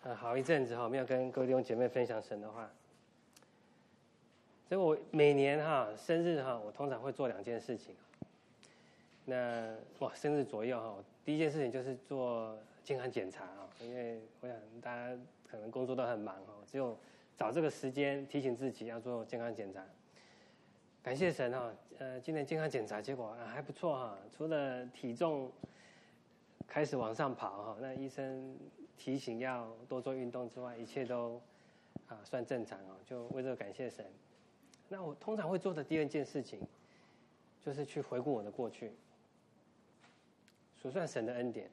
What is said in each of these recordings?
好一阵子没有跟各位弟兄姐妹分享神的话，所以我每年生日我通常会做2件事情。那生日左右我第一件事情就是做健康检查因为我想大家可能工作都很忙只有找这个时间提醒自己要做健康检查。感谢神今年健康检查结果还不错除了体重开始往上跑那医生提醒要多做运动之外，一切都算正常就为这个感谢神。那我通常会做的第2件事情，就是去回顾我的过去，数算神的恩典。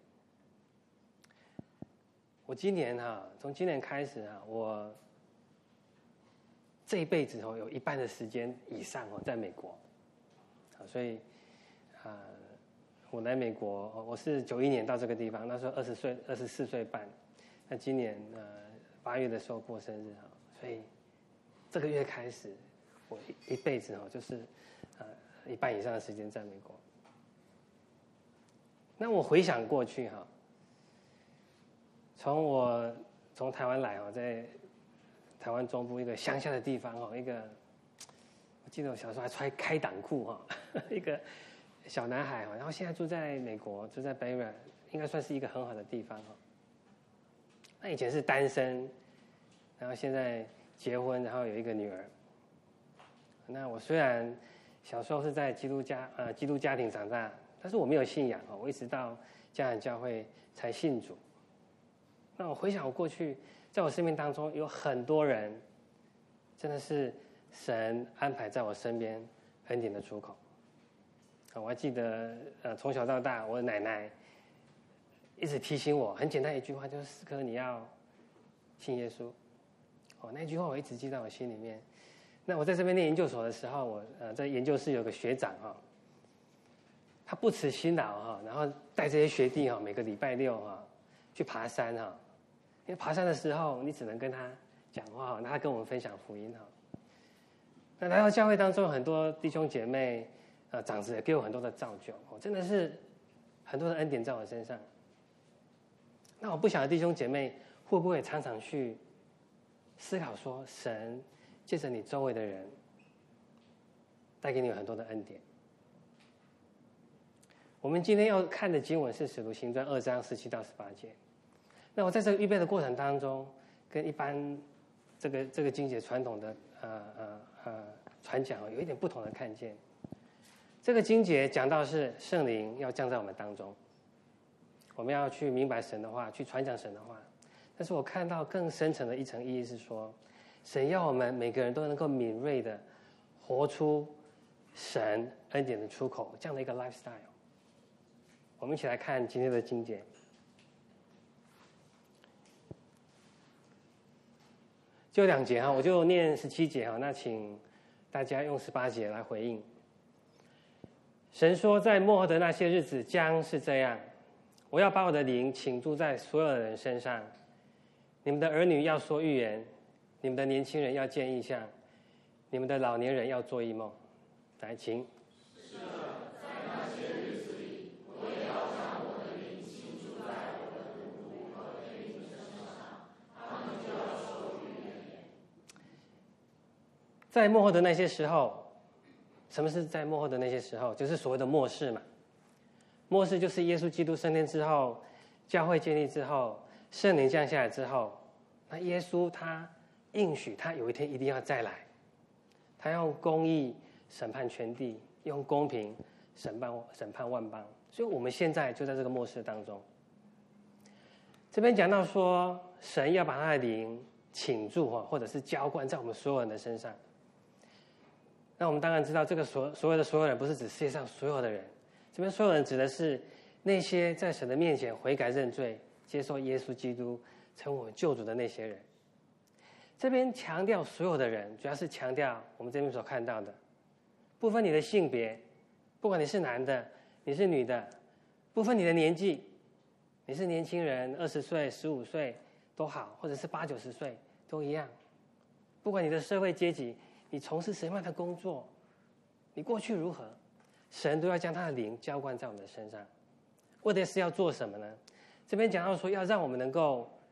我今年从今年开始我这一辈子有一半的时间以上在美国所以我来美国我是91年到这个地方，那时候24岁半。那今年8月的时候过生日所以这个月开始我一辈子就是一半以上的时间在美国。那我回想过去从台湾来在台湾中部一个乡下的地方一个我记得我小时候还穿开裆裤一个小男孩然后现在住在美国，住在北软，应该算是一个很好的地方那以前是单身，然后现在结婚，然后有一个女儿。那我虽然小时候是在基督家庭长大，但是我没有信仰我一直到家人教会才信主。那我回想我过去，在我生命当中有很多人，真的是神安排在我身边恩典的出口。我还记得从小到大，我的奶奶一直提醒我很简单一句话，就是思科你要信耶稣那句话我一直记在我心里面。那我在这边念研究所的时候，我在研究室有个学长他不辞辛劳然后带这些学弟每个礼拜6去爬山因为爬山的时候你只能跟他讲话那他跟我们分享福音那来到教会当中，很多弟兄姐妹长子也给我很多的造就真的是很多的恩典在我身上。那我不晓得弟兄姐妹会不会常常去思考说，神借着你周围的人带给你有很多的恩典。我们今天要看的经文是使徒行传2章17到18节。那我在这个预备的过程当中，跟一般这个经节传统的传讲有一点不同的看见。这个经节讲到是圣灵要降在我们当中，我们要去明白神的话，去传讲神的话。但是我看到更深层的一层意义是说，神要我们每个人都能够敏锐的活出神恩典的出口，这样的一个 lifestyle。 我们一起来看今天的经节，就2节我就念17节那请大家用18节来回应。神说，在末后的那些日子将是这样，我要把我的灵倾注在所有的人身上，你们的儿女要说预言，你们的年轻人要见异象，你们的老年人要做异梦。来，请。 是的，在那些日子里，我也要将我的灵倾注在我的仆仆和婢女身上，他们就要说预言。 在末后的那些时候，什么是在末后的那些时候？就是所谓的末世嘛。末世就是耶稣基督升天之后，教会建立之后，圣灵降下来之后，那耶稣他应许他有一天一定要再来，他用公义审判全地，用公平审判万邦。所以我们现在就在这个末世当中。这边讲到说，神要把他的灵倾注或者是浇灌在我们所有人的身上。那我们当然知道，这个所有的人不是指世界上所有的人，这边所有人指的是那些在神的面前悔改认罪，接受耶稣基督成为我们救主的那些人。这边强调所有的人，主要是强调我们这边所看到的，不分你的性别，不管你是男的，你是女的，不分你的年纪，你是年轻人20岁、15岁都好，或者是80、90岁都一样，不管你的社会阶级，你从事什么样的工作，你过去如何，神都要将他的灵浇灌在我们的身上。为的是要做什么呢？这边讲到说，要让我们能够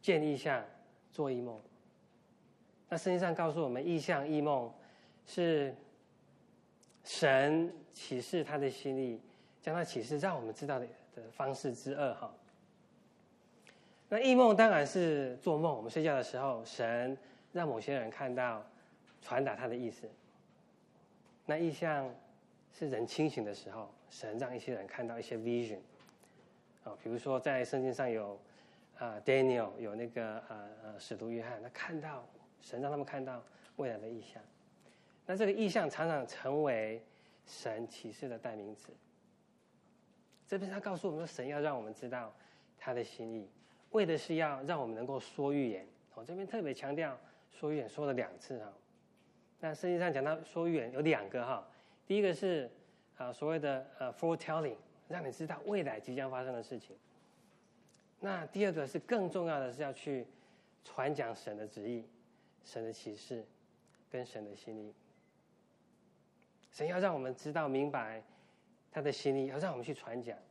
见异象、做异梦。那圣经上告诉我们，异象、异梦是神启示他的心意，将他启示让我们知道的方式之二哈。那异梦当然是做梦，我们睡觉的时候，神让某些人看到，传达他的意思。那异象是人清醒的时候，神让一些人看到一些 vision 啊，比如说在圣经上有Daniel 有那个使徒约翰，他看到神让他们看到未来的异象。那这个异象常常成为神启示的代名词。这边他告诉我们说，神要让我们知道他的心意，为的是要让我们能够说预言。我这边特别强调说预言说了2次哈。那圣经上讲到说预言有2个哈，第一个是所谓的foretelling， 让你知道未来即将发生的事情。那第二个是更重要的是要去传讲神的旨意、神的启示跟神的心意。神要让我们知道明白他的心意，要让我们去传讲。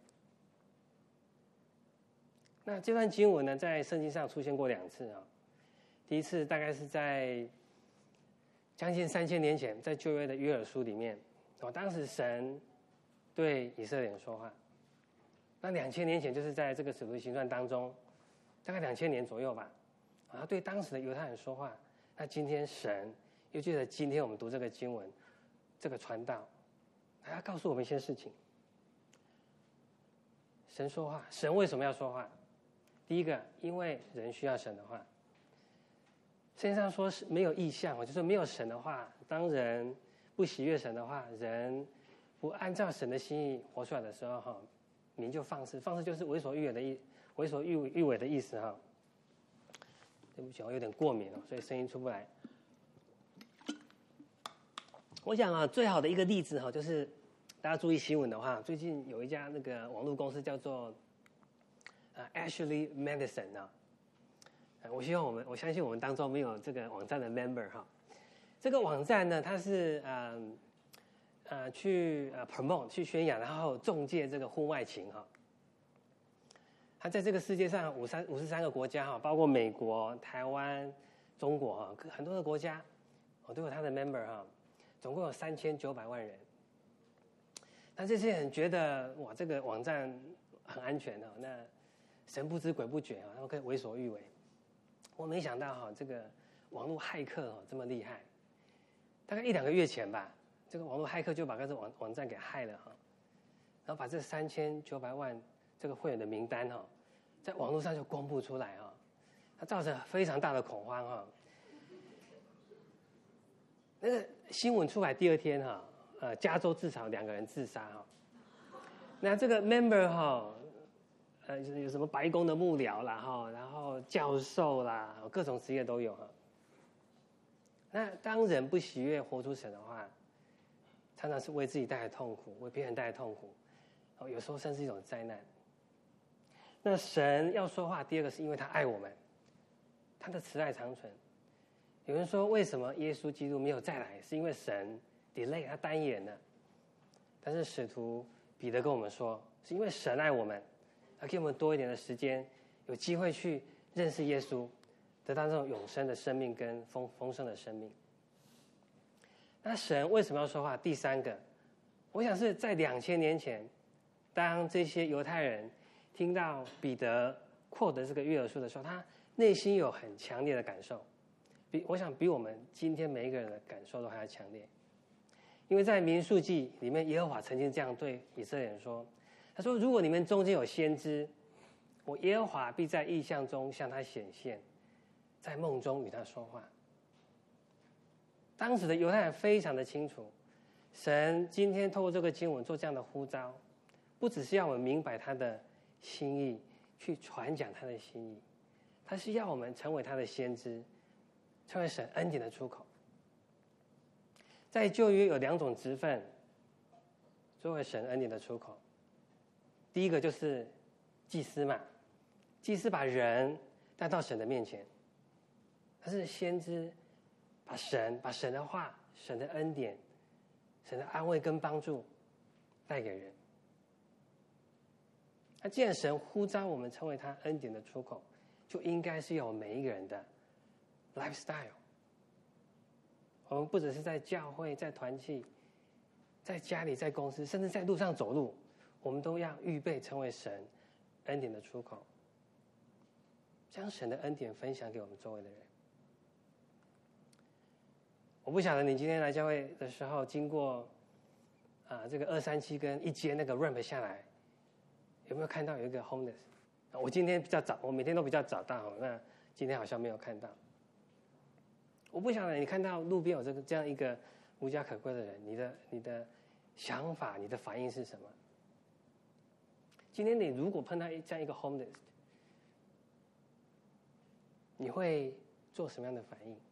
那这段经文呢，在圣经上出现过2次啊。第一次大概是在将近3000年前，在旧约的约珥书里面，当时神对以色列人说话。那2000年前就是在这个使徒行传当中，大概2000年左右吧，他对当时的犹太人说话。那今天神又借着今天我们读这个经文，这个传道，他要告诉我们一些事情。神说话，神为什么要说话？第一个，因为人需要神的话。圣经上说是没有异象，就是没有神的话，当人不喜悦神的话，人不按照神的心意活出来的时候，民就放肆。放肆就是为所欲为的意思哈。对不起，我有点过敏所以声音出不来。我想最好的一个例子就是大家注意新闻的话，最近有一家那个网络公司叫做Ashley Madison 我相信我们当中没有这个网站的 member 哈。这个网站呢，它是去promote 去宣扬，然后中介这个婚外情哈。它在这个世界上53个国家包括美国、台湾、中国很多的国家都有它的 member 总共有3900万人。那这些人觉得哇，这个网站很安全那神不知鬼不觉他们可以为所欲为。我没想到这个网络骇客这么厉害。大概1-2个月前吧，这个网络骇客就把这个网站给害了然后把这3900万这个会员的名单在网络上就公布出来它造成非常大的恐慌那个新闻出来第2天加州至少2个人自杀那这个 member 有什么白宫的幕僚啦然后教授啦，各种职业都有那当人不喜悦活出神的话，常常是为自己带来痛苦，为别人带来痛苦有时候甚至一种灾难。那神要说话，第2个是因为他爱我们，他的慈爱长存。有人说为什么耶稣基督没有再来，是因为神 delay 他单延了。但是使徒彼得跟我们说，是因为神爱我们，要给我们多一点的时间，有机会去认识耶稣，得到这种永生的生命跟丰盛的生命。那神为什么要说话？第3个，我想是在2000年前，当这些犹太人听到彼得quote这个约珥书的时候，他内心有很强烈的感受，我想比我们今天每一个人的感受都还要强烈。因为在民数记里面，耶和华曾经这样对以色列人说，他说，如果你们中间有先知，我耶和华必在异象中向他显现，在梦中与他说话。当时的犹太人非常的清楚，神今天透过这个经文做这样的呼召，不只是要我们明白他的心意，去传讲他的心意，他是要我们成为他的先知，成为神恩典的出口。在旧约有2种职分作为神恩典的出口，第一个就是祭司嘛，祭司把人带到神的面前，他是先知，把神的话、神的恩典、神的安慰跟帮助带给人。那既然神呼召我们成为他恩典的出口， 就应该是有每一个人的 lifestyle。我们不只是在教会、在团契、在家里、在公司，甚至在路上走路，我们都要预备成为神恩典的出口，将神的恩典分享给我们周围的人。我不晓得你今天来教会的时候，经过这个237跟一阶那个 ramp 下来，有没有看到有一个 homeless？ 我今天比较早，我每天都比较早到，那今天好像没有看到。我不晓得你看到路边有这样一个无家可归的人，你的想法、你的反应是什么？今天你如果碰到这样一个 homeless， 你会做什么样的反应？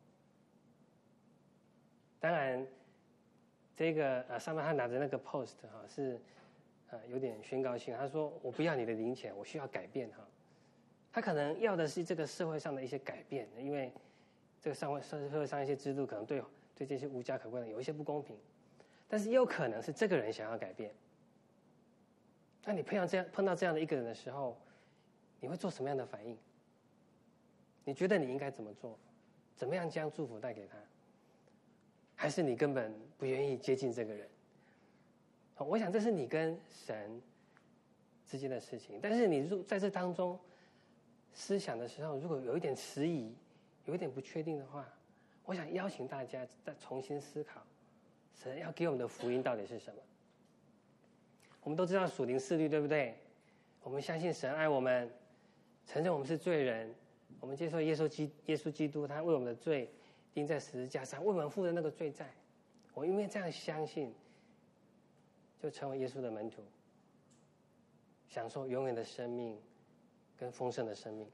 当然，这个上面他拿着那个 post 是有点宣告性。他说：“我不要你的零钱，我需要改变。”他可能要的是这个社会上的一些改变，因为这个社会上一些制度可能对这些无家可归的人有一些不公平，但是也有可能是这个人想要改变。那你碰到这样的一个人的时候，你会做什么样的反应？你觉得你应该怎么做？怎么样将祝福带给他？还是你根本不愿意接近这个人？我想这是你跟神之间的事情。但是你在这当中思想的时候，如果有一点迟疑，有一点不确定的话，我想邀请大家再重新思考，神要给我们的福音到底是什么？我们都知道属灵4律，对不对？我们相信神爱我们，承认我们是罪人，我们接受耶稣基督，他为我们的罪钉在十字架上，为我们付的那个罪债。我因为这样相信，就成为耶稣的门徒，享受永远的生命跟丰盛的生命。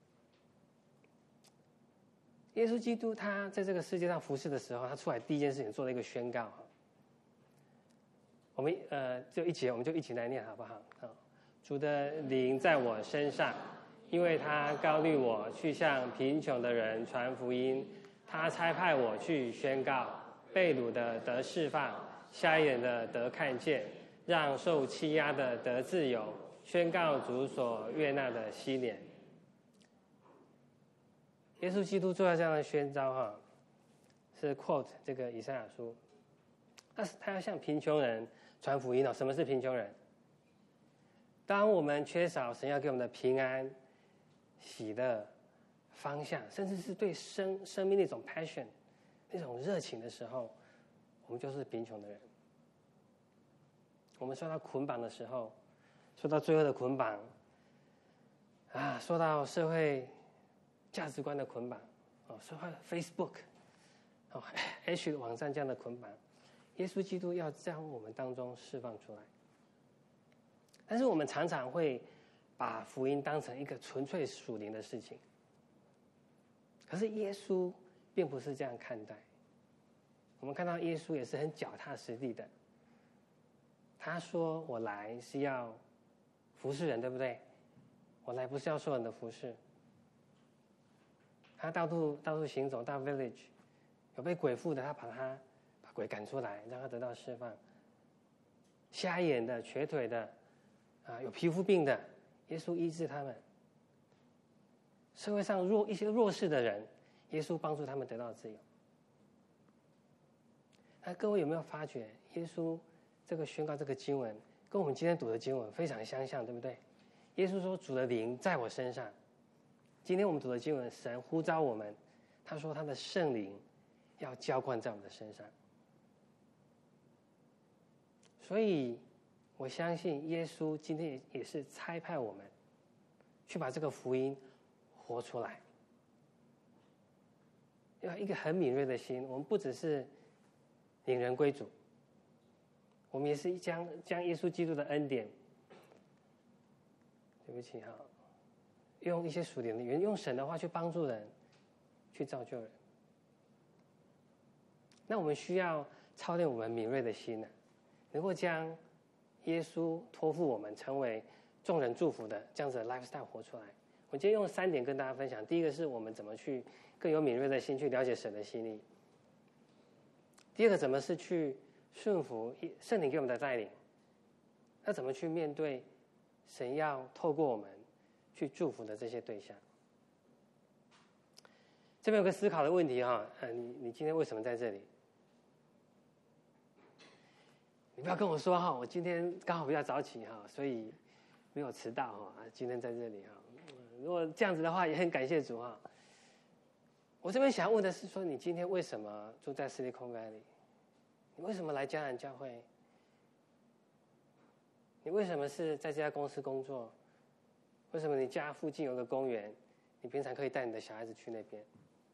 耶稣基督他在这个世界上服侍的时候，他出来第一件事情做了一个宣告。我们就一起，我们就一起来念好不好？主的灵在我身上，因为他膏立我去向贫穷的人传福音，他差派我去宣告被掳的得释放，瞎眼的得看见，让受欺压的得自由，宣告主所悦纳的禧年。耶稣基督做了这样的宣召是 quote 这个以赛亚书。他要向贫穷人传福音。什么是贫穷人？当我们缺少神要给我们的平安、喜乐、方向，甚至是对生命那种 passion、那种热情的时候，我们就是贫穷的人。我们受到捆绑的时候，受到罪恶的捆绑受到社会价值观的捆绑受到 Facebook、H 的网站这样的捆绑，耶稣基督要将我们当中释放出来。但是我们常常会把福音当成一个纯粹属灵的事情，可是耶稣并不是这样看待。我们看到耶稣也是很脚踏实地的，他说我来是要服侍人，对不对？我来不是要受人的服侍。他到处行走，到 village 有被鬼附的，他把鬼赶出来，让他得到释放。瞎眼的、瘸腿的有皮肤病的，耶稣医治他们。社会上一些弱势的人，耶稣帮助他们得到自由。那各位有没有发觉，耶稣这个宣告这个经文跟我们今天读的经文非常相像，对不对？耶稣说主的灵在我身上。今天我们读的经文，神呼召我们，他说他的圣灵要浇灌在我们的身上。所以我相信耶稣今天也是差派我们去把这个福音活出来，要一个很敏锐的心。我们不只是领人归主，我们也是将耶稣基督的恩典，对不起用一些属灵的语言，用神的话去帮助人，去造就人。那我们需要操练我们敏锐的心能够将耶稣托付我们成为众人祝福的这样子的 lifestyle 活出来。我今天用3点跟大家分享。第一个是我们怎么去更有敏锐的心去了解神的心意。第二个怎么是去顺服圣灵给我们的带领。那怎么去面对神要透过我们去祝福的这些对象。 这边有个思考的问题哈，你今天为什么在这里？你不要跟我说哈，我今天刚好比较早起哈，所以没有迟到哈，今天在这里哈。如果这样子的话，也很感谢主哈。我这边想问的是说，你今天为什么住在市立空干里？你为什么来迦南教会？你为什么是在这家公司工作？为什么你家附近有个公园？你平常可以带你的小孩子去那边？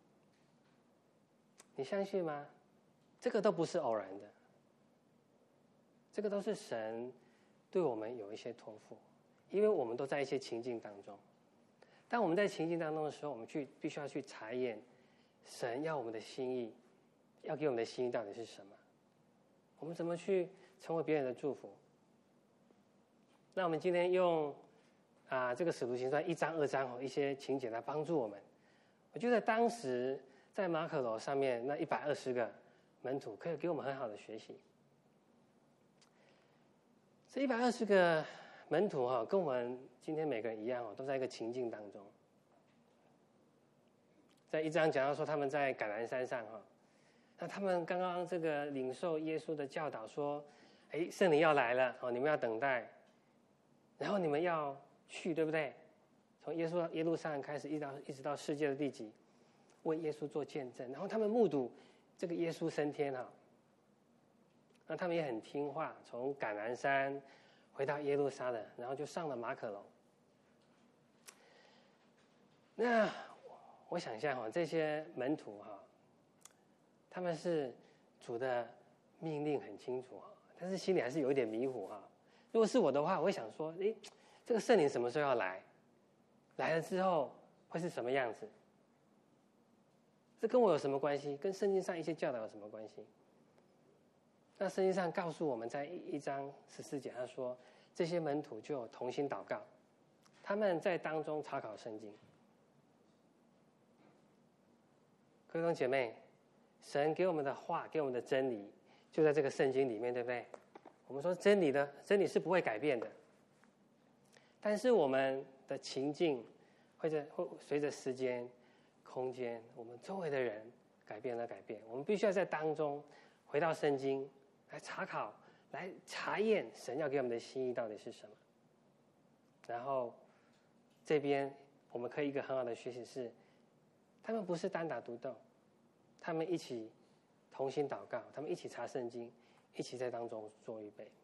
你相信吗？这个都不是偶然的，这个都是神对我们有一些托付，因为我们都在一些情境当中。当我们在情境当中的时候，我们必须要去查验神要我们的心意，要给我们的心意到底是什么？我们怎么去成为别人的祝福？那我们今天用这个使徒行传1章2章一些情节来帮助我们。我觉得当时在马可楼上面那120个门徒可以给我们很好的学习。这120个门徒跟我们今天每个人一样都在一个情境当中。在1章讲到说他们在橄榄山上那他们刚刚这个领受耶稣的教导说，圣灵要来了你们要等待，然后你们要去，对不对？从耶路撒冷开始，一直到世界的地极，为耶稣做见证。然后他们目睹这个耶稣升天那他们也很听话，从橄榄山回到耶路撒冷，然后就上了马可楼。那我想象这些门徒他们是主的命令很清楚但是心里还是有一点迷糊如果是我的话，我会想说，这个圣灵什么时候要来？来了之后会是什么样子？这跟我有什么关系？跟圣经上一些教导有什么关系？那圣经上告诉我们，在1章14节他说，这些门徒就同心祷告，他们在当中查考圣经。各位弟兄姐妹，神给我们的话，给我们的真理，就在这个圣经里面，对不对？我们说真理是不会改变的，但是我们的情境会随着时间、空间，我们周围的人改变。我们必须要在当中回到圣经来查考，来查验神要给我们的心意到底是什么。然后这边我们可以一个很好的学习是，他们不是单打独斗，他们一起同心祷告，他们一起查圣经，一起在当中做预备。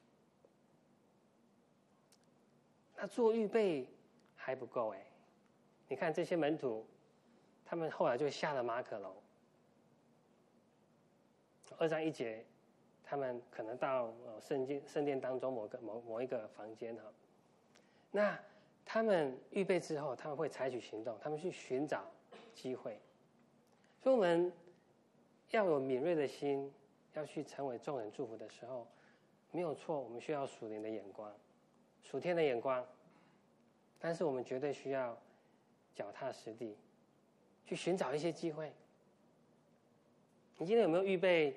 那做预备还不够你看这些门徒，他们后来就下了马可楼。2章1节，他们可能到圣殿当中某一个房间那他们预备之后，他们会采取行动，他们去寻找机会。所以我们要有敏锐的心，要去成为众人祝福的时候，没有错，我们需要属灵的眼光，属天的眼光，但是我们绝对需要脚踏实地，去寻找一些机会。你今天有没有预备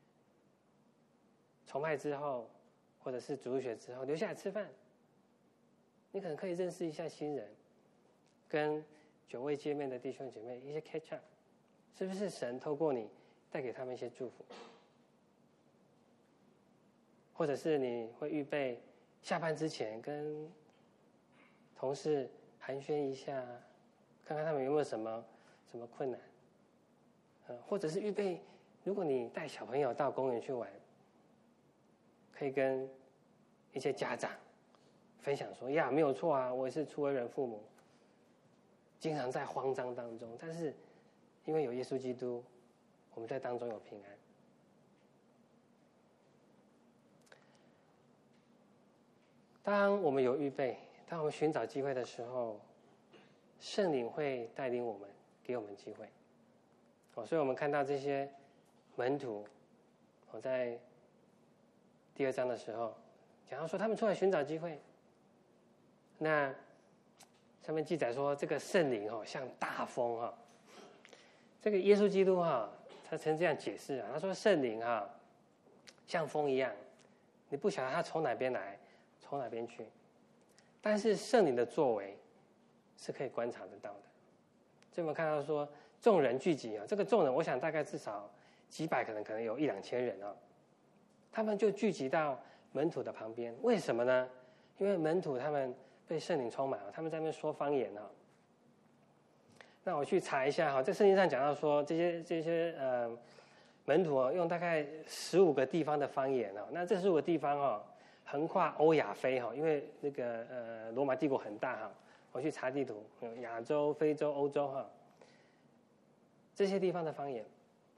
崇拜之后，或者是主日学之后留下来吃饭？你可能可以认识一下新人，跟久未见面的弟兄姐妹一些 catch up， 是不是神透过你带给他们一些祝福？或者是你会预备下班之前跟同事寒暄一下，看看他们有没有什么困难，或者是预备，如果你带小朋友到公园去玩，可以跟一些家长分享说，没有错我也是初为人父母，经常在慌张当中，但是因为有耶稣基督，我们在当中有平安。当我们有预备，当我们寻找机会的时候，圣灵会带领我们，给我们机会。所以我们看到这些门徒，在第2章的时候讲到说，他们出来寻找机会。那上面记载说，这个圣灵像大风这个耶稣基督他曾这样解释他说圣灵像风一样，你不晓得他从哪边来，从哪边去，但是圣灵的作为是可以观察得到的。所以我们看到说， 众人聚集啊，这个众人我想大概至少几百，可能有1-2千人啊，他们就聚集到门徒的旁边。为什么呢？因为门徒他们被圣灵充满了，他们在那边说方言啊。那我去查一下哈，在圣经上讲到说，这些门徒用大概15个地方的方言啊。那这15个地方哈，横跨欧亚非哈，因为那个罗马帝国很大哈。我去查地图，亚洲、非洲、欧洲哈，这些地方的方言。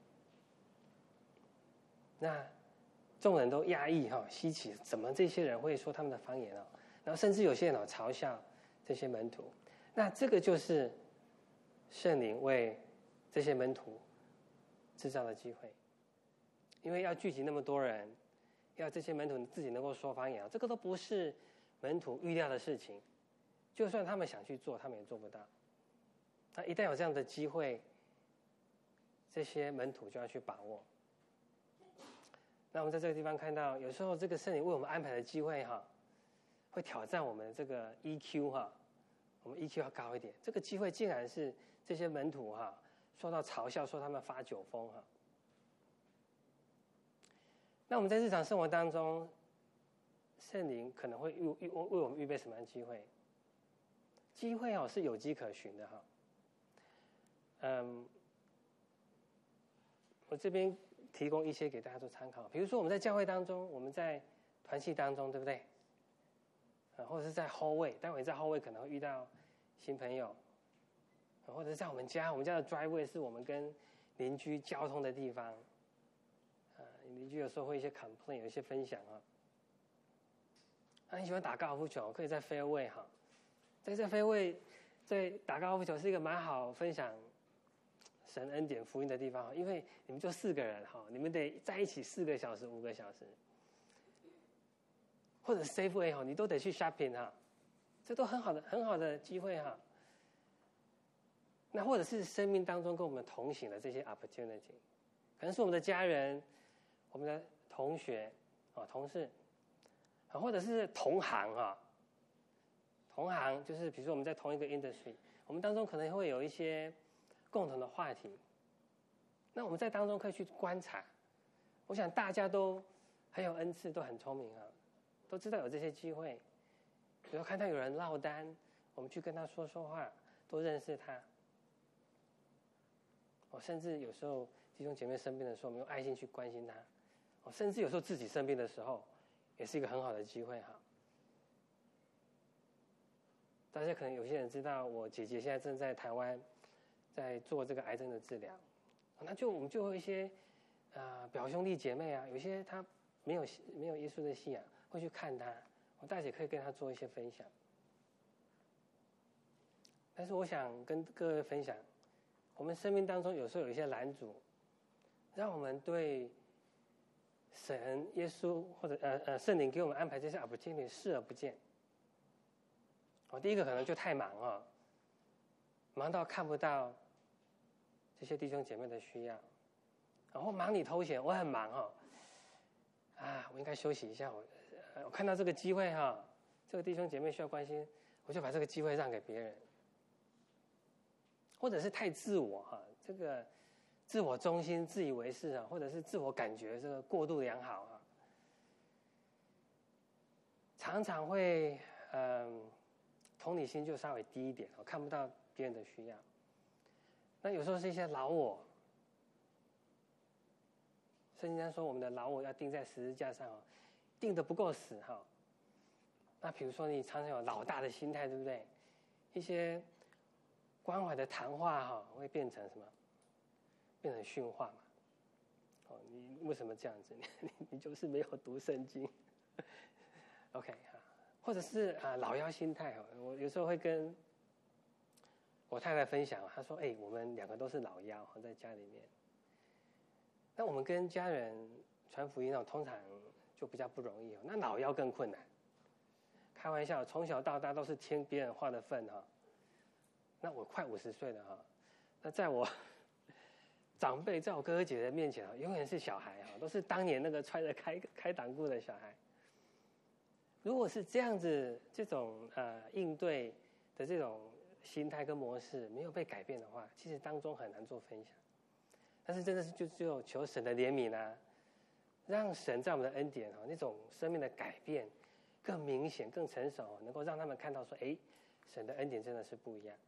那众人都讶异哈，稀奇，怎么这些人会说他们的方言啊？然后甚至有些人嘲笑这些门徒。那这个就是圣灵为这些门徒制造的机会，因为要聚集那么多人，要这些门徒自己能够说方言，这个都不是门徒预料的事情。就算他们想去做，他们也做不到。那一旦有这样的机会，这些门徒就要去把握。那我们在这个地方看到，有时候这个圣灵为我们安排的机会哈，会挑战我们这个 EQ 哈，我们 EQ 要高一点。这个机会竟然是这些门徒哈受到嘲笑，说他们发酒疯哈。那我们在日常生活当中，圣灵可能会为我们预备什么样的机会？机会哦是有迹可循的哈。我这边提供一些给大家做参考。比如说我们在教会当中，我们在团契当中，对不对？或者是在 hallway， 待会在 hallway 可能会遇到新朋友，或者是在我们家的 driveway 是我们跟邻居交通的地方。邻居有时候会一些 complain， 有一些分享啊。你喜欢打高尔夫球，可以在 fairway 哈。在这 fairway 在打高尔夫球是一个蛮好分享神恩典福音的地方，因为你们就4个人哈，你们得在一起4个小时、5个小时，或者 Safeway 哈，你都得去 shopping 哈，这都很好的机会哈。那或者是生命当中跟我们同行的这些 opportunity， 可能是我们的家人、我们的同学啊、同事，或者是同行哈。同行就是比如说我们在同一个 industry， 我们当中可能会有一些共同的话题，那我们在当中可以去观察。我想大家都很有恩赐，都很聪明啊，都知道有这些机会。比如看到有人落单，我们去跟他说说话，多认识他。甚至有时候弟兄姐妹生病的时候，我们用爱心去关心他。甚至有时候自己生病的时候，也是一个很好的机会哈。大家可能有些人知道，我姐姐现在正在台湾，在做这个癌症的治疗。那我们就会一些表兄弟姐妹啊，有些他没有耶稣的信仰，会去看他，大姐可以跟他做一些分享。但是我想跟各位分享，我们生命当中有时候有一些拦阻，让我们对神、耶稣或者圣灵给我们安排这些 opportunity 视而不见。第一个可能就太忙啊，忙到看不到这些弟兄姐妹的需要，然后忙里偷闲，我很忙哈，我应该休息一下。我看到这个机会哈，这个弟兄姐妹需要关心，我就把这个机会让给别人。或者是太自我哈，这个自我中心、自以为是啊，或者是自我感觉这个过度良好啊，常常会同理心就稍微低一点，看不到别人的需要。那有时候是一些老我，圣经上说我们的老我要钉在十字架上，钉得不够死哈。那比如说你常常有老大的心态，对不对？一些关怀的谈话哈，会变成什么？变成训话嘛。你为什么这样子？你就是没有读圣经。OK 哈。或者是老幺心态，我有时候会跟我太太分享，她说：“我们2个都是老幺，在家里面。那我们跟家人传福音通常就比较不容易，那老幺更困难。开玩笑，从小到大都是听别人话的份哈。那我快50岁了哈，那在我长辈，在我哥哥姐姐面前永远是小孩哈，都是当年那个穿着开裆裤的小孩。如果是这样子，这种应对的这种心态跟模式没有被改变的话，其实当中很难做分享。但是真的是就只有求神的怜悯啊，让神在我们的恩典那种生命的改变更明显、更成熟，能够让他们看到说，哎，神的恩典真的是不一样。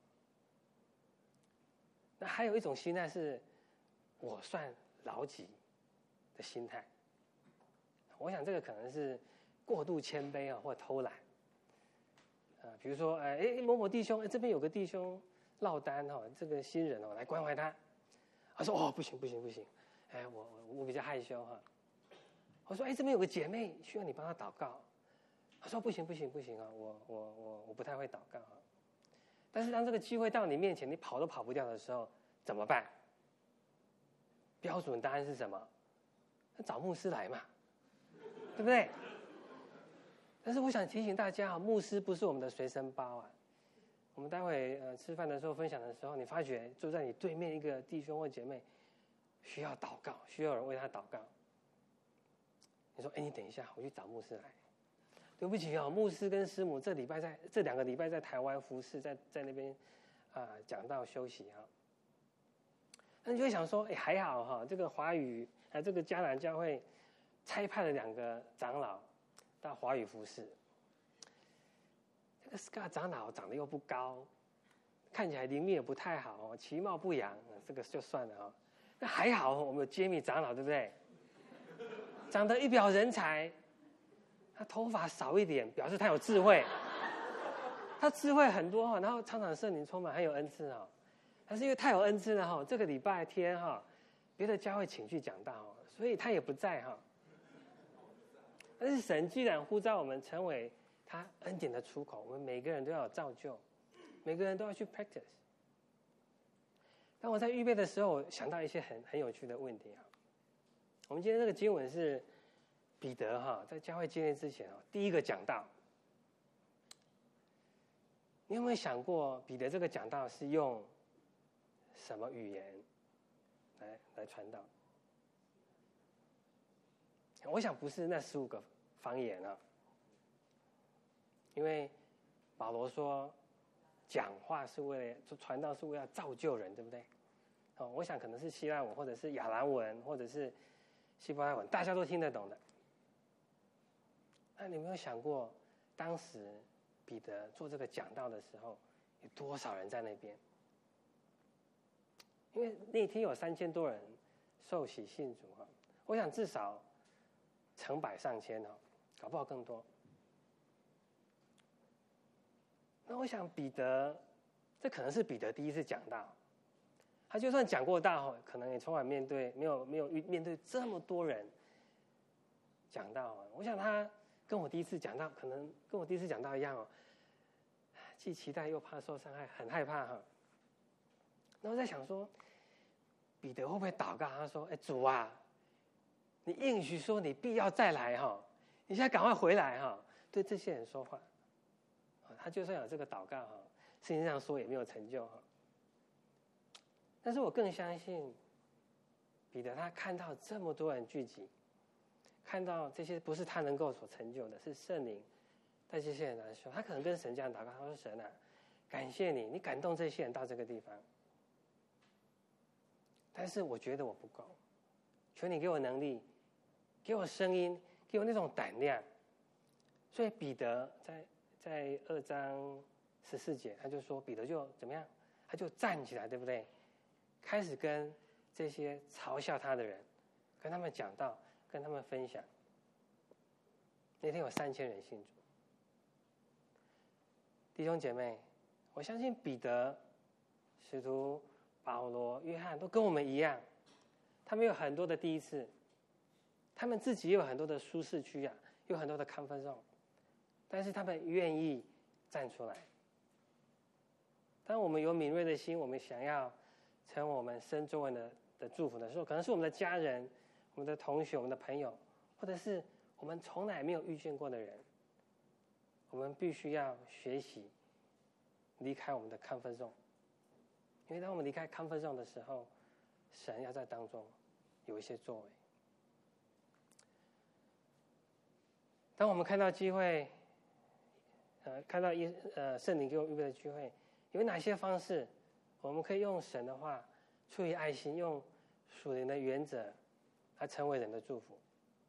那还有一种心态是，我算老几的心态。我想这个可能是过度谦卑或偷懒。比如说，某某弟兄，这边有个弟兄落单这个新人来关怀他。他说，不行，我比较害羞哈。我说，这边有个姐妹需要你帮她祷告。他说，不行啊，我不太会祷告哈。但是当这个机会到你面前，你跑都跑不掉的时候，怎么办？标准答案是什么？找牧师来嘛，对不对？但是我想提醒大家牧师不是我们的随身包啊。我们待会吃饭的时候分享的时候，你发觉坐在你对面一个弟兄或姐妹需要祷告，需要有人为他祷告。你说，你等一下，我去找牧师来。对不起牧师跟师母这2个礼拜在台湾服侍，在那边讲道休息那你就会想说，还好这个华语这个迦南教会差派了2个长老到华语服侍。这个 Scott 长老长得又不高，看起来灵命也不太好其貌不扬，这个就算了那还好我们有Jamie长老，对不对？长得一表人才，他头发少一点，表示他有智慧。他智慧很多然后常常圣灵充满，很有恩赐但是因为太有恩赐了这个礼拜天别的教会请去讲道所以他也不在但是神既然呼召我们成为他恩典的出口，我们每个人都要有造就，每个人都要去 practice。当我在预备的时候，我想到一些很有趣的问题我们今天这个经文是彼得在教会建立之前第一个讲道。你有没有想过彼得这个讲道是用什么语言来传道？我想不是那15个方言因为保罗说讲话是为了传道，是为了造就人，对不对？我想可能是希腊文，或者是亚兰文，或者是希伯来文，大家都听得懂的。那你有没有想过，当时彼得做这个讲道的时候，有多少人在那边？因为那天有3000多人受洗信主我想至少成百上千搞不好更多。那我想彼得，这可能是彼得第一次讲道。他就算讲过道可能也从来没有面对这么多人讲道我想他跟我第一次讲道，可能跟我第一次讲道一样既期待又怕受伤害，很害怕那我在想说，彼得会不会祷告？他说：“主啊，你应许说你必要再来你现在赶快回来对这些人说话。”他就算有这个祷告圣经上说也没有成就但是我更相信彼得，他看到这么多人聚集，看到这些不是他能够所成就的，是圣灵带这些人来说，他可能跟神这样祷告，他说：“神啊，感谢你，你感动这些人到这个地方，但是我觉得我不够，求你给我能力，给我声音，给我那种胆量。”所以彼得在2章14节，他就说彼得就怎么样？他就站起来，对不对？开始跟这些嘲笑他的人，跟他们讲道，跟他们分享。那天有3000人信主。弟兄姐妹，我相信彼得、使徒保罗、约翰都跟我们一样，他们有很多的第一次，他们自己也有很多的舒适区有很多的comfort zone，但是他们愿意站出来。当我们有敏锐的心，我们想要成为我们身周围的祝福的时候，可能是我们的家人、我们的同学、我们的朋友，或者是我们从来没有遇见过的人，我们必须要学习离开我们的comfort zone，因为当我们离开comfort zone的时候，神要在当中有一些作为。当我们看到机会，看到圣灵给我们预备的机会， 有哪些方式，我们可以用神的话，出于爱心，用属灵的原则，来成为人的祝福。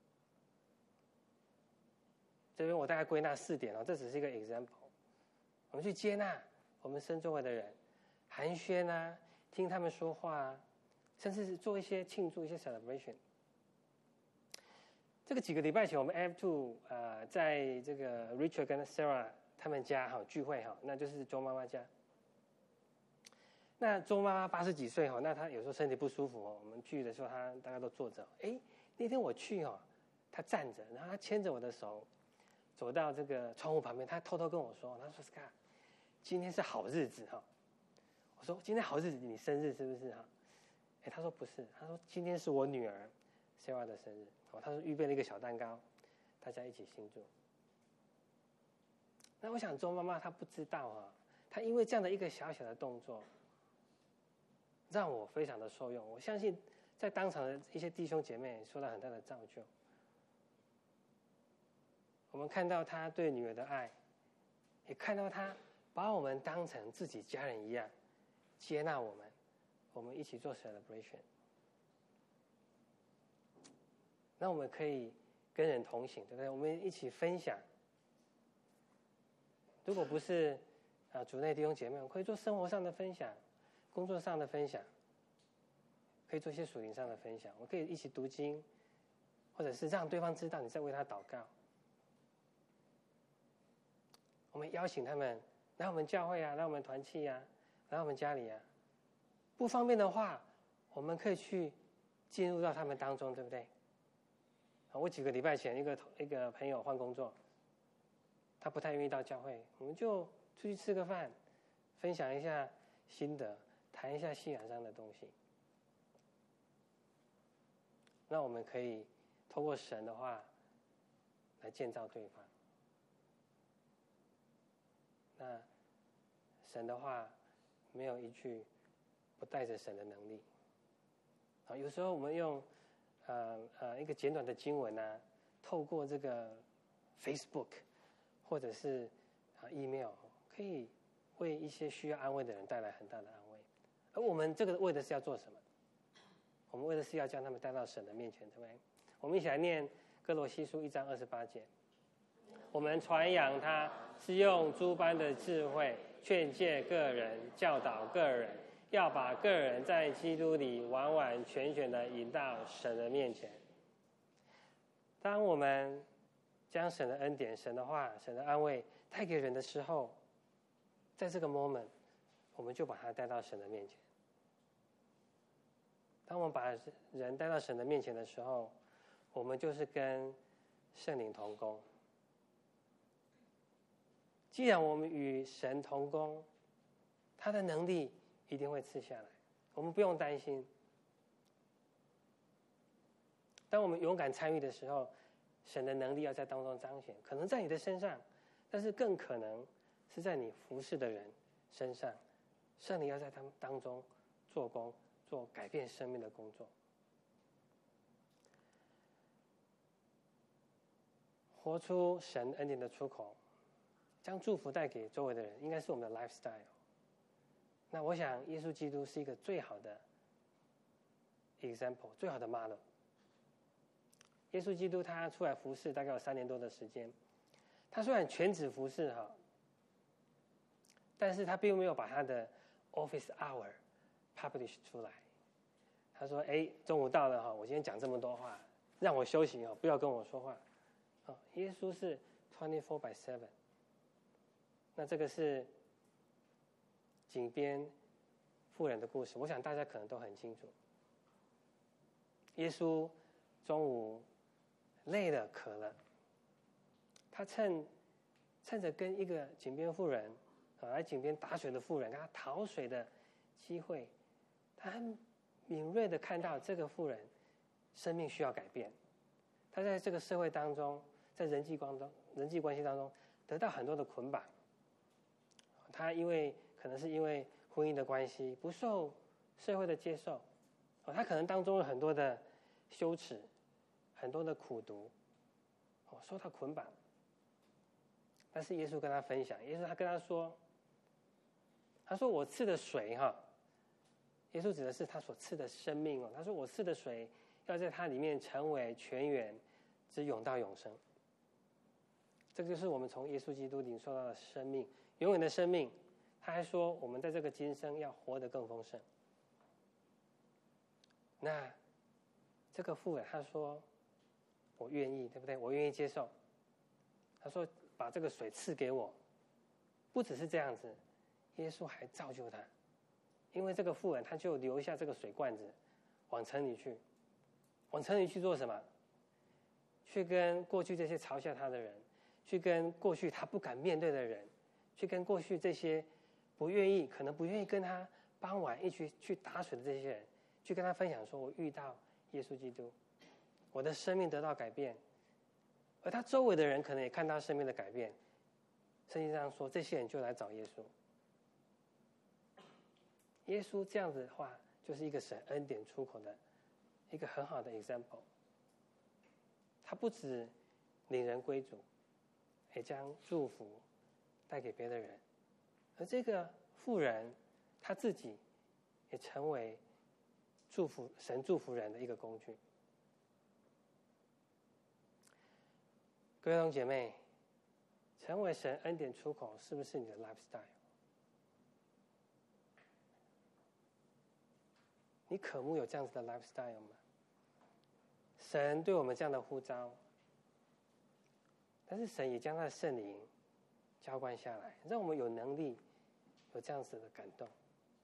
这边我大概归纳4点哦，这只是一个 example。我们去接纳我们身周围的人，寒暄啊，听他们说话啊，甚至是做一些庆祝、一些 celebration。这个几个礼拜前，我们 F2 在这个 Richard 跟 Sarah 他们家聚会那就是周妈妈家。那周妈妈80几岁那她有时候身体不舒服我们去的时候她大家都坐着。那天我去她站着，然后她牵着我的手，走到这个窗户旁边，她偷偷跟我说，她说 Scott， 今天是好日子我说今天好日子，你生日是不是她说不是，她说今天是我女儿 Sarah 的生日她说预备了一个小蛋糕，大家一起庆祝。那我想周妈妈她不知道她因为这样的一个小小的动作，让我非常的受用。我相信在当场的一些弟兄姐妹受到很大的造就。我们看到他对女儿的爱，也看到他把我们当成自己家人一样接纳我们，我们一起做 celebration。那我们可以跟人同行，对不对？我们一起分享。如果不是主内弟兄姐妹，我们可以做生活上的分享，工作上的分享，可以做一些属灵上的分享。我可以一起读经，或者是让对方知道你在为他祷告。我们邀请他们来我们教会来我们团契来我们家里不方便的话，我们可以去进入到他们当中，对不对？我几个礼拜前一个朋友换工作，他不太愿意到教会，我们就出去吃个饭，分享一下心得，谈一下信仰上的东西。那我们可以透过神的话来建造对方。那神的话没有一句不带着神的能力。有时候我们用一个简短的经文透过这个 Facebook 或者是email， 可以为一些需要安慰的人带来很大的安慰。而我们这个为的是要做什么？我们为的是要将他们带到神的面前，对不对？我们一起来念哥罗西书1章28节。我们传扬他是用诸般的智慧劝诫个人，教导个人，要把个人在基督里完完全全的引到神的面前。当我们将神的恩典、神的话、神的安慰带给人的时候，在这个 moment 我们就把他带到神的面前。当我们把人带到神的面前的时候，我们就是跟圣灵同工。既然我们与神同工，他的能力一定会赐下来，我们不用担心。当我们勇敢参与的时候，神的能力要在当中彰显，可能在你的身上，但是更可能是在你服侍的人身上，圣灵要在他们当中做工，做改变生命的工作。活出神恩典的出口，将祝福带给周围的人，应该是我们的 lifestyle。那我想耶稣基督是一个最好的 example， 最好的 model。耶稣基督他出来服侍大概有3年多的时间，他虽然全职服侍但是他并没有把他的 office hour publish 出来。他说中午到了我今天讲这么多话，让我休息不要跟我说话。耶稣是 24/7。那这个是井边妇人的故事，我想大家可能都很清楚。耶稣中午累了渴了，他趁着跟一个井边妇人来井边打水的妇人跟他讨水的机会，他很敏锐的看到这个妇人生命需要改变，他在这个社会当中，在人际关系当中得到很多的捆绑。他可能是因为婚姻的关系不受社会的接受，他可能当中有很多的羞耻，很多的苦毒，受到捆绑。但是耶稣跟他分享，耶稣他跟他说， 他说我赐的水哈，耶稣指的是他所赐的生命哦。他说我赐的水要在它里面成为泉源，直涌到永生。这个就是我们从耶稣基督领受到的生命，永远的生命。他还说我们在这个今生要活得更丰盛。那这个妇人他说我愿意，对不对？我愿意接受。他说把这个水赐给我。不只是这样子，耶稣还造就他，因为这个妇人他就留下这个水罐子往城里去。往城里去做什么？去跟过去这些嘲笑他的人，去跟过去他不敢面对的人，去跟过去这些可能不愿意跟他傍晚一起去打水的这些人，去跟他分享说我遇到耶稣基督，我的生命得到改变。而他周围的人可能也看到生命的改变。圣经上说这些人就来找耶稣。耶稣这样子的话就是一个神恩典出口的一个很好的 example。 他不止领人归主，也将祝福带给别的人。而这个妇人他自己也成为神祝福人的一个工具。各位弟兄姐妹，成为神恩典出口是不是你的 lifestyle？ 你渴慕有这样子的 lifestyle 吗？神对我们这样的呼召，但是神也将他的圣灵浇灌下来，让我们有能力有这样子的感动。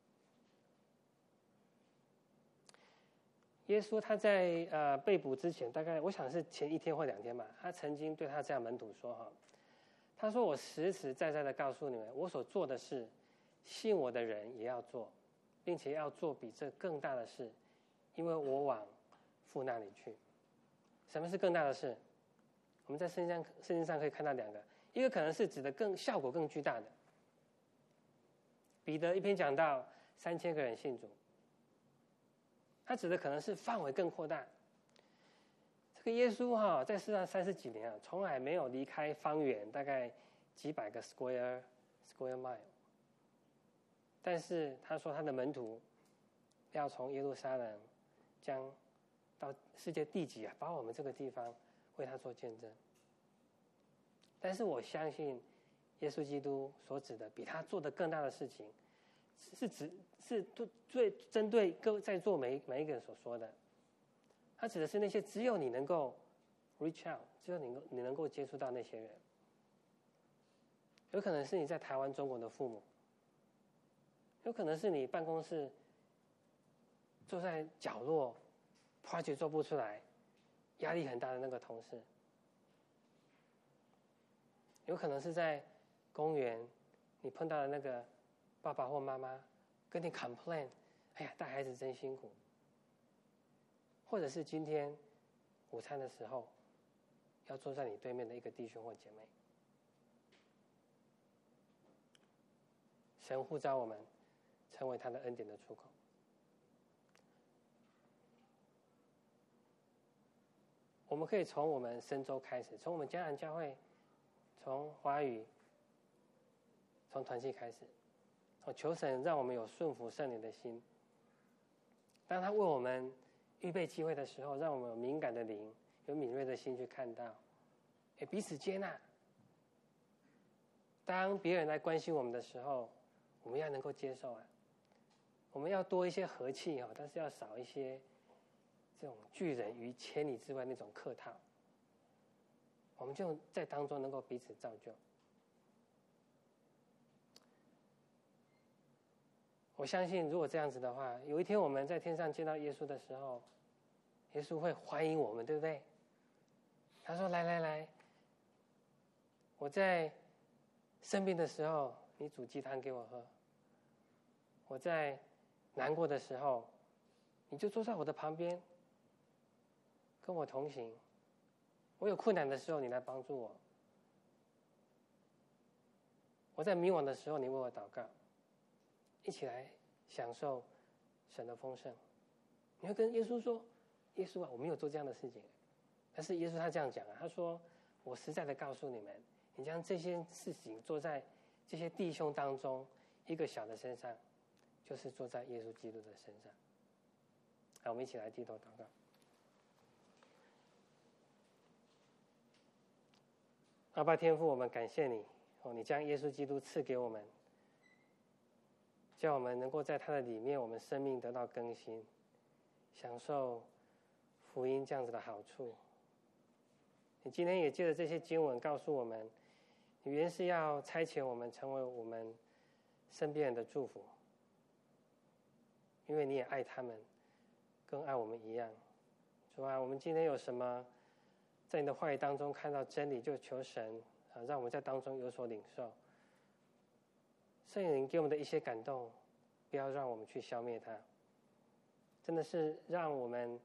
耶稣他在被捕之前，大概我想是前1天或2天吧，他曾经对他这样门徒说哈，他说我实实在在的告诉你们，我所做的事，信我的人也要做，并且要做比这更大的事，因为我往父那里去。什么是更大的事？我们在圣经上可以看到2个，一个可能是指的效果更巨大的。彼得一篇讲到3000个人信主，他指的可能是范围更扩大。这个耶稣在世上30几年从来没有离开方圆大概几百个 square mile， 但是他说他的门徒要从耶路撒冷将到世界地极把我们这个地方为他做见证。但是我相信耶稣基督所指的比他做的更大的事情，是最针对在座每一个人所说的。他指的是那些只有你能够 reach out， 只有你能够接触到那些人。有可能是你在台湾中国的父母，有可能是你办公室坐在角落 project 做不出来压力很大的那个同事，有可能是在公园你碰到的那个爸爸或妈妈跟你 complain， 哎呀带孩子真辛苦。或者是今天午餐的时候要坐在你对面的一个弟兄或姐妹。神呼召我们成为他的恩典的出口。我们可以从我们深州开始，从我们迦南教会，从华语，从团契开始，求神让我们有顺服圣灵的心。当他为我们预备机会的时候，让我们有敏感的灵，有敏锐的心去看到，也彼此接纳。当别人来关心我们的时候，我们要能够接受我们要多一些和气但是要少一些这种拒人于千里之外那种客套。我们就在当中能够彼此造就。我相信如果这样子的话，有一天我们在天上见到耶稣的时候，耶稣会欢迎我们，对不对？他说来来来，我在生病的时候你煮鸡汤给我喝，我在难过的时候你就坐在我的旁边跟我同行，我有困难的时候你来帮助我，我在迷惘的时候你为我祷告，一起来享受神的丰盛。你会跟耶稣说，耶稣我没有做这样的事情。但是耶稣他这样讲他说我实在的告诉你们，你将这些事情做在这些弟兄当中， 一个小的身上，就是坐在耶稣基督的身上。好，我们一起来低头祷告。阿爸天父，我们感谢你你将耶稣基督赐给我们，叫我们能够在他的里面，我们生命得到更新，享受福音这样子的好处。你今天也借着这些经文告诉我们，你原是要差遣我们成为我们身边人的祝福，因为你也爱他们，跟爱我们一样。主啊，我们今天有什么在你的话语当中看到真理，就求神让我们在当中有所领受。圣灵给我们的一些感动，不要让我们去消灭它，真的是让我们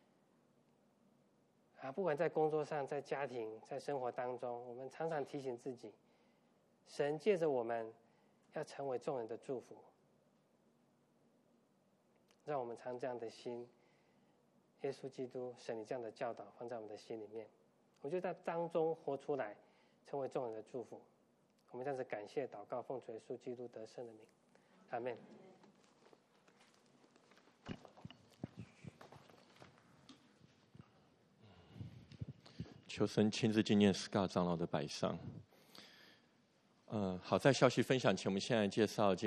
不管在工作上、在家庭、在生活当中，我们常常提醒自己，神借着我们要成为众人的祝福。让我们常这样的心，耶稣基督神你这样的教导放在我们的心里面，我就在当中活出来，成为众人的祝福。我们这样子感谢祷告，奉主耶稣基督得胜的名，阿们。 求神亲自纪念Scott长老的摆上。好，在消息分享前，我们现在介绍